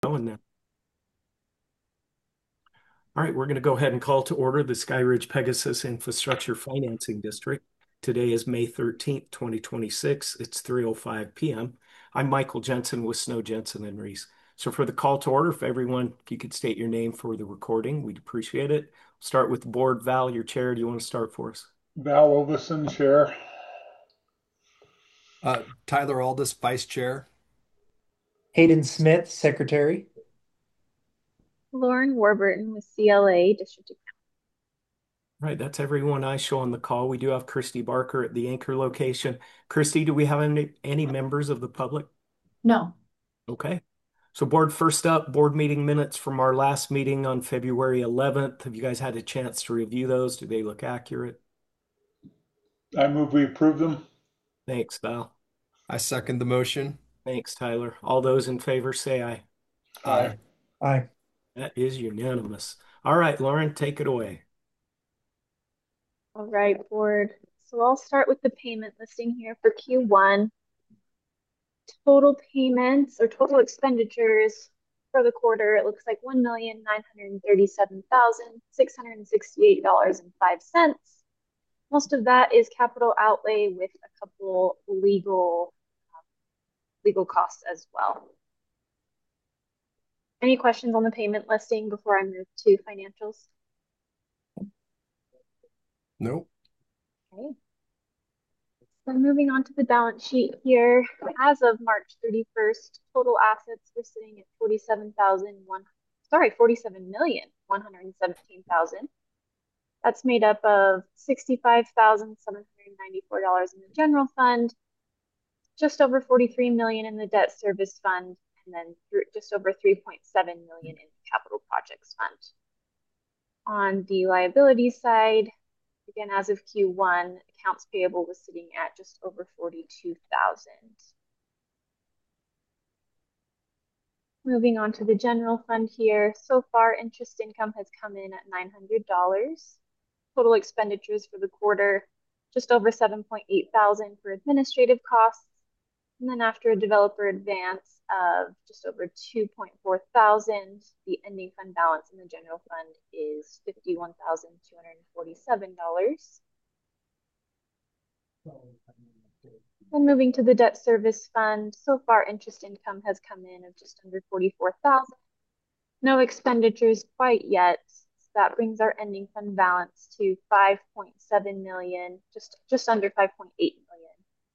going now. All right, we're going to go ahead and call to order the Sky Ridge Pegasus Infrastructure Financing District. Today is May 13th, 2026. It's 3:05 p.m. I'm Michael Jensen with Snow Jensen and Reese. So for the call to order, if you could state your name for the recording, we'd appreciate it. Start with the board. Val, your chair. Do you want to start for us? Val Ovison, Chair. Tyler Aldis, Vice Chair. Hayden Smith, Secretary. Lauren Warburton with CLA District. Right, that's everyone I show on the call. We do have Christy Barker at the anchor location. Christy, do we have any members of the public? No. Okay. So board, first up, board meeting minutes from our last meeting on February 11th. Have you guys had a chance to review those? Do they look accurate? I move we approve them. Thanks, Val. I second the motion. Thanks, Tyler. All those in favor say aye. Aye. Aye. That is unanimous. All right, Lauren, take it away. All right, board. So I'll start with the payment listing here for Q1. Total payments or total expenditures for the quarter, it looks like $1,937,668.05. Most of that is capital outlay with a couple legal costs as well. Any questions on the payment listing before I move to financials? Nope. Okay. So moving on to the balance sheet here, as of March 31st, total assets were sitting at 47,117,000. That's made up of $65,794 in the general fund, just over 43 million in the debt service fund, and then just over 3.7 million in the capital projects fund. On the liability side, again, as of Q1, accounts payable was sitting at just over 42,000. Moving on to the general fund here, so far interest income has come in at $900. Total expenditures for the quarter, just over 7.8 thousand for administrative costs. And then after a developer advance of just over 2.4 thousand, the ending fund balance in the general fund is $51,247. And moving to the debt service fund, so far interest income has come in of just under 44,000. No expenditures quite yet. So that brings our ending fund balance to 5.7 million, just under 5.8 million.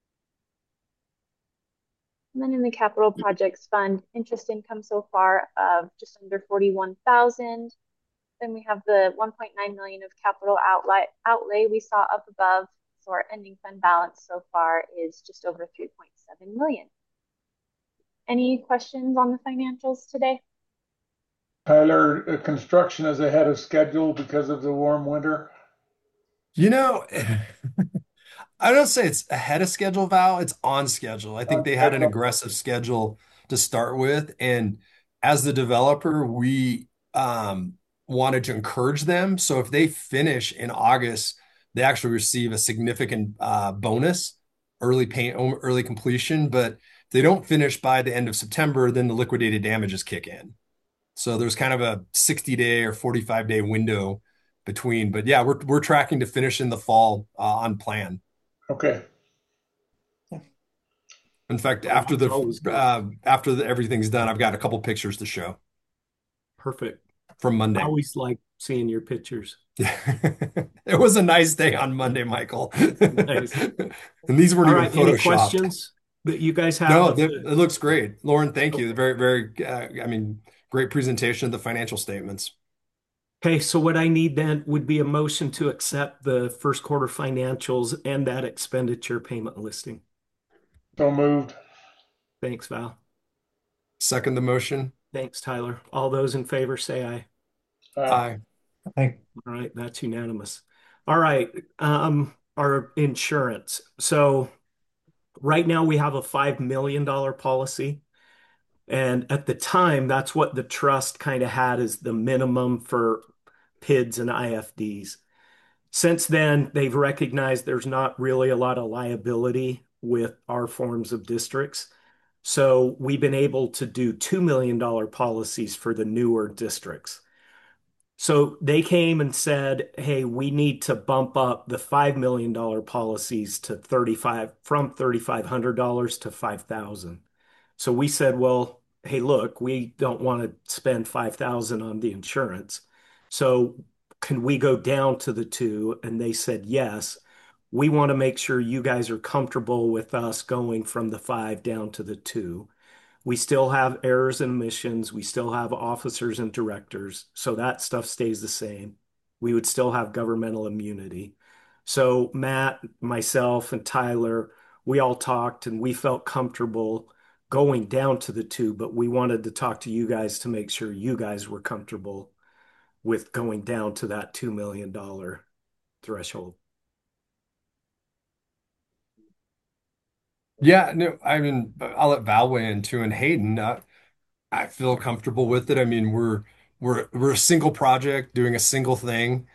And then in the capital projects fund, interest income so far of just under 41,000. Then we have the 1.9 million of capital outlay we saw up above. So our ending fund balance so far is just over 3.7 million. Any questions on the financials today? Tyler, construction is ahead of schedule because of the warm winter. You know, I don't say it's ahead of schedule, Val. It's on schedule. I think On they had an schedule. aggressive schedule to start with. And as the developer, we wanted to encourage them. So if they finish in August, they actually receive a significant bonus, early completion. But if they don't finish by the end of September, then the liquidated damages kick in. So there's kind of a 60-day or 45-day window between. But yeah, we're tracking to finish in the fall on plan. Okay. In fact, Oh, that's always good. after everything's done, I've got a couple pictures to show Perfect. from I Monday. always like seeing your pictures. It was a nice day on Monday, Michael. Nice. And these weren't All even right, any photoshopped. questions that you guys have No, of it the? looks great. Lauren, thank you. Okay. Very, very, great presentation of the financial statements. Okay, so what I need then would be a motion to accept the first quarter financials and that expenditure payment listing. So moved. Thanks, Val. Second the motion. Thanks, Tyler. All those in favor say aye. Aye. Aye. Aye. All right, that's unanimous. All right, our insurance. So right now we have a $5 million policy. And at the time, that's what the trust kind of had as the minimum for PIDs and IFDs. Since then, they've recognized there's not really a lot of liability with our forms of districts. So we've been able to do $2 million policies for the newer districts. So they came and said, "Hey, we need to bump up the $5 million policies to 35 from $3,500 to 5,000." So we said, "Well, hey, look, we don't want to spend 5,000 on the insurance. So can we go down to the two?" And they said, "Yes. We want to make sure you guys are comfortable with us going from the five down to the two. We still have errors and omissions. We still have officers and directors. So that stuff stays the same. We would still have governmental immunity." So Matt, myself, and Tyler, we all talked and we felt comfortable going down to the two, but we wanted to talk to you guys to make sure you guys were comfortable with going down to that $2 million threshold. Yeah, no, I mean, I'll let Val weigh in too, and Hayden. I feel comfortable with it. I mean, we're a single project doing a single thing.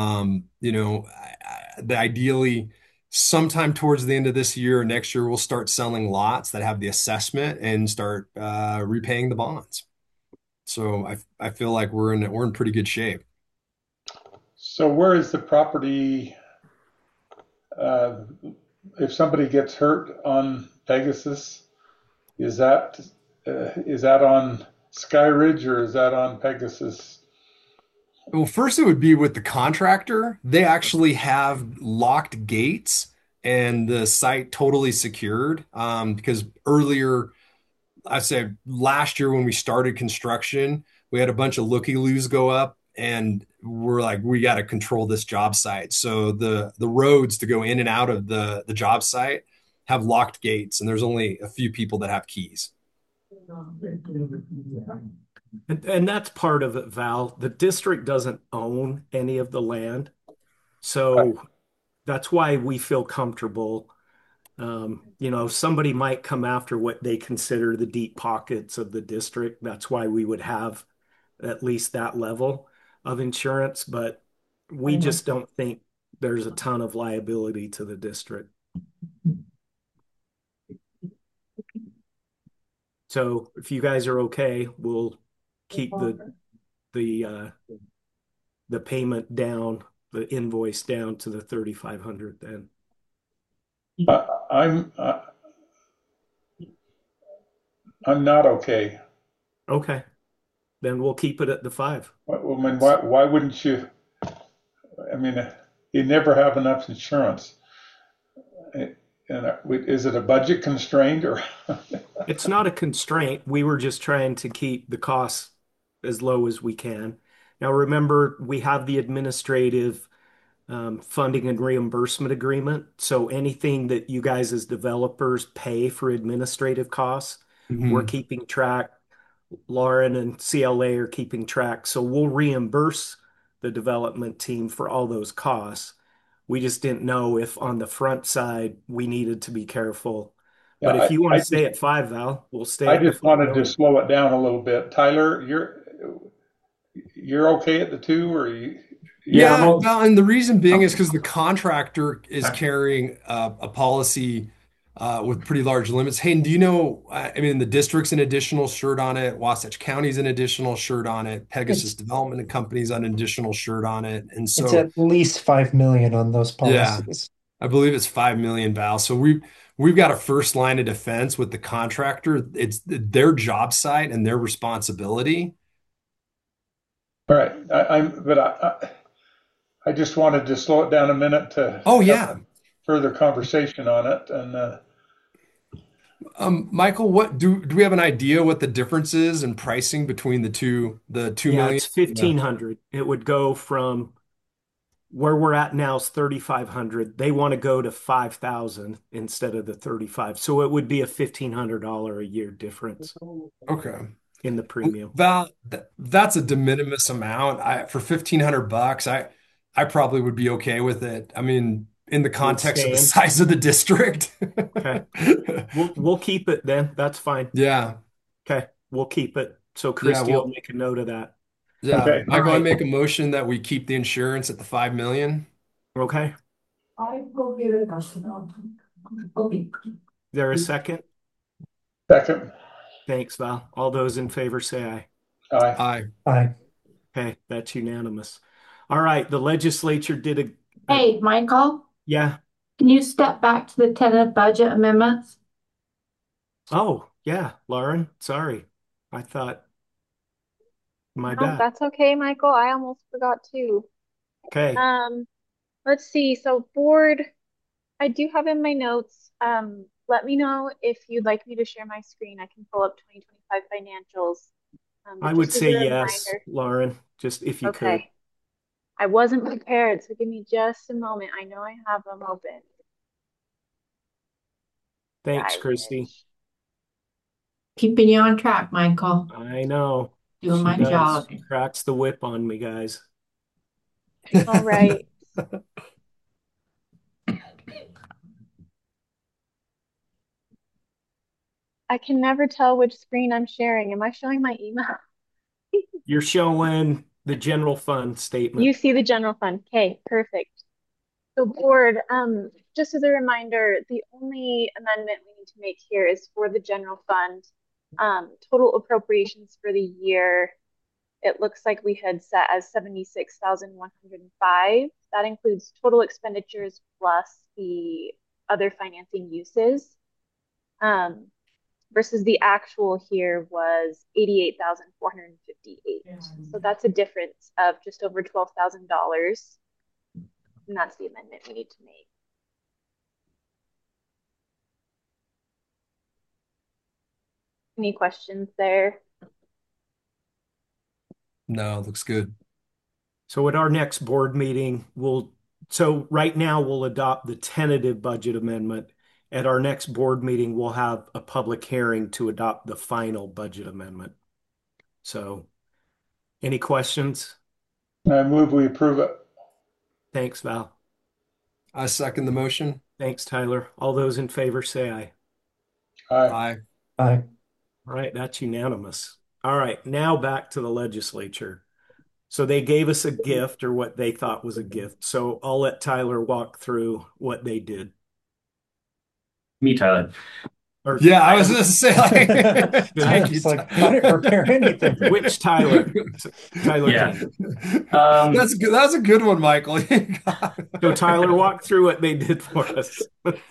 Ideally, sometime towards the end of this year or next year, we'll start selling lots that have the assessment and start repaying the bonds. So I feel like we're in pretty good shape. So where is the property, uh, if somebody gets hurt on Pegasus, is that on Sky Ridge or is that on Pegasus? Well, first it would be with the contractor. They actually have locked gates and the site totally secured. Because earlier, I said last year when we started construction, we had a bunch of looky-loos go up, and we're like, we got to control this job site. So the roads to go in and out of the job site have locked gates, and there's only a few people that have keys. And that's part of it, Val. The district doesn't own any of the land. So that's why we feel comfortable. Somebody might come after what they consider the deep pockets of the district. That's why we would have at least that level of insurance, but we just don't think there's a ton of liability to the district. So if you guys are okay, we'll keep the the payment down, the invoice down to the 3,500 then. I'm I'm not okay. Okay, then we'll keep it at the five. I mean, why wouldn't you? I mean, you never have enough insurance. And is it a budget constraint or? It's not a constraint. We were just trying to keep the costs as low as we can. Now, remember, we have the administrative funding and reimbursement agreement. So anything that you guys as developers pay for administrative costs, we're Mhm. keeping track. Lauren and CLA are keeping track. So we'll reimburse the development team for all those costs. We just didn't know if on the front side we needed to be careful. Yeah, But if you want I to stay just at five, Val, we'll stay I at the just 5 wanted to million. slow it down a little bit. Tyler, you're okay at the two, or Yeah, Yeah, well, and the reason being is because the contractor is okay. carrying a policy with pretty large limits. Hayden, do you know? I mean, the district's an additional shirt on it. Wasatch County's an additional shirt on it. Pegasus It's Development Company's an additional shirt on it. And it's so, at least 5 million on those yeah, policies. I believe it's 5 million, Val. So we've got a first line of defense with the contractor. It's their job site and their responsibility. All right. I just wanted to slow it down a minute to Oh have yeah. further conversation on it. And Michael, what do we have an idea what the difference is in pricing between the 2 Yeah, million? it's Yeah. 1,500. It would go from where we're at now is 3,500. They want to go to 5,000 instead of the 35. So it would be a $1,500 a year difference Okay. in the premium. Val, that's a de minimis amount. For $1,500, I probably would be okay with it. I mean, in the With context of the Stan. size of the district. Okay. We'll keep it then. That's fine. Yeah. Okay. We'll keep it. So Yeah. Christie will Well, make a note of that. yeah. okay. All Michael, I right. make a motion that we keep the insurance at the 5 million. Okay. Is there a second? Second. Thanks, Val. All those in favor say aye. Aye. Aye. Aye. Okay, that's unanimous. All right, the legislature did a Hey, Michael, yeah. can you step back to the tentative budget amendments? Oh, yeah, Lauren, sorry. I thought my No, bad. that's okay, Michael. I almost forgot too. Okay. Um, let's see. So board, I do have in my notes. Let me know if you'd like me to share my screen. I can pull up 2025 financials. I But would just as say a yes, reminder, Lauren, just if you could. okay, I wasn't prepared, so give me just a moment. I know I have them open. Thanks, Sky Christy. Ridge. Keeping you on track, Michael. I know. Doing She my does. job. She cracks the whip on me, guys. All right. I can never tell which screen I'm sharing. Am I showing my email? You're showing the general fund You statement. see the general fund. Okay, perfect. So board, just as a reminder, the only amendment we need to make here is for the general fund. Total appropriations for the year, it looks like we had set as 76,105. That includes total expenditures plus the other financing uses. Um, versus the actual here was 88,458. So that's a difference of just over $12,000. And that's the amendment we need to make. Any questions there? No, looks good. So at our next board meeting, so right now we'll adopt the tentative budget amendment. At our next board meeting, we'll have a public hearing to adopt the final budget amendment. So any questions? I move we approve it. Thanks, Val. I second the motion. Thanks, Tyler. All those in favor say aye. Aye. Aye. Aye. All right, that's unanimous. All right, now back to the legislature. So they gave us a gift or what they thought was a gift. So I'll let Tyler walk through what they did. Me, Tyler. Or Yeah, I was going to say, like, thank you, It's like, I didn't prepare anything. which Tyler? Tyler Yeah. King. That's good. That's a good one, Michael. So Tyler, walk through what they did for us.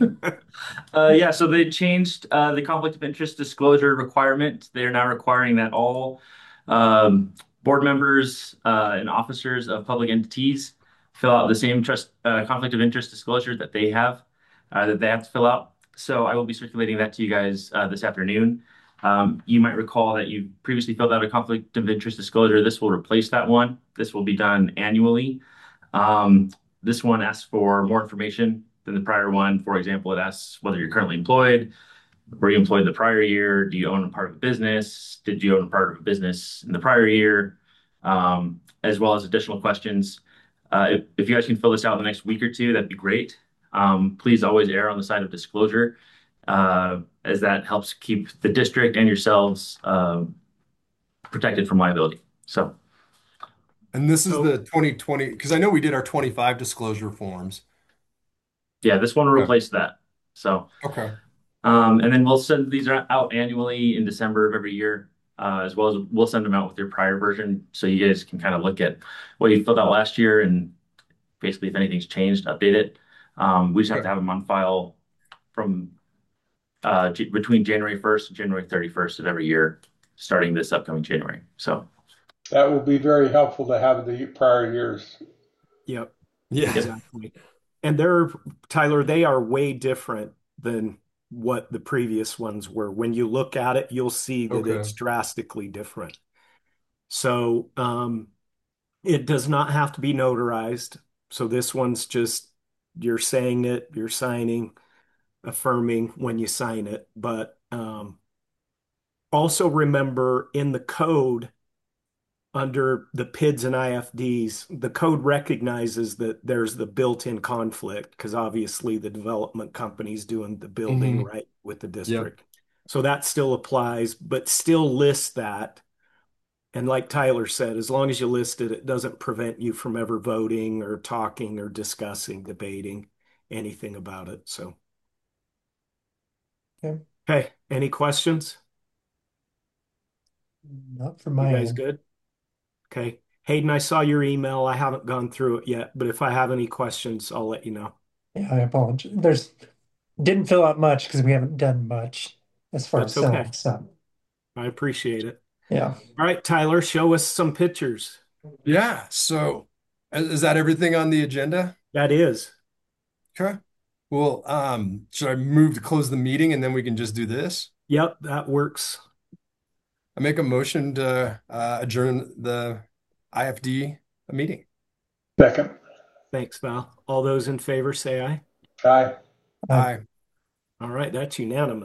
Yeah, so they changed the conflict of interest disclosure requirement. They're now requiring that all board members and officers of public entities fill out the same trust conflict of interest disclosure that they have to fill out. So I will be circulating that to you guys this afternoon. You might recall that you previously filled out a conflict of interest disclosure. This will replace that one. This will be done annually. This one asks for more information than the prior one. For example, it asks whether you're currently employed, were you employed the prior year, do you own a part of a business, did you own a part of a business in the prior year, as well as additional questions. If you guys can fill this out in the next week or two, that'd be great. Please always err on the side of disclosure, as that helps keep the district and yourselves protected from liability. So, And this is the 2020, because I know we did our 25 disclosure forms. yeah, this one will Okay. replace that. So, Okay. and then we'll send these out annually in December of every year, as well as we'll send them out with your prior version, so you guys can kind of look at what you filled out last year and basically if anything's changed, update it. We just have Okay. to have them on file from between January 1st and January 31st of every year, starting this upcoming January. So, That will be very helpful to have the prior years. Yep, Yeah. exactly. And they're, Tyler, they are way different than what the previous ones were. When you look at it, you'll see that Okay. it's drastically different. So it does not have to be notarized. So this one's just you're saying it, you're signing, affirming when you sign it. But also remember in the code, under the PIDs and IFDs, the code recognizes that there's the built-in conflict because obviously the development company's doing the building right with the Yep. district. So that still applies, but still lists that. And like Tyler said, as long as you list it, it doesn't prevent you from ever voting or talking or discussing, debating anything about it. So, Okay. Okay, any questions? Not from You my guys end. good? Okay. Hayden, I saw your email. I haven't gone through it yet, but if I have any questions, I'll let you know. Yeah, I apologize. Didn't fill out much because we haven't done much as far as That's selling okay. stuff. I appreciate it. Yeah. All right, Tyler, show us some pictures. Yeah. So is that everything on the agenda? That is. Okay. Well, should I move to close the meeting and then we can just do this? Yep, that works. I make a motion to adjourn the IFD meeting. Second. Thanks, Val. All those in favor say aye. Aye. I Aye. All right, that's unanimous.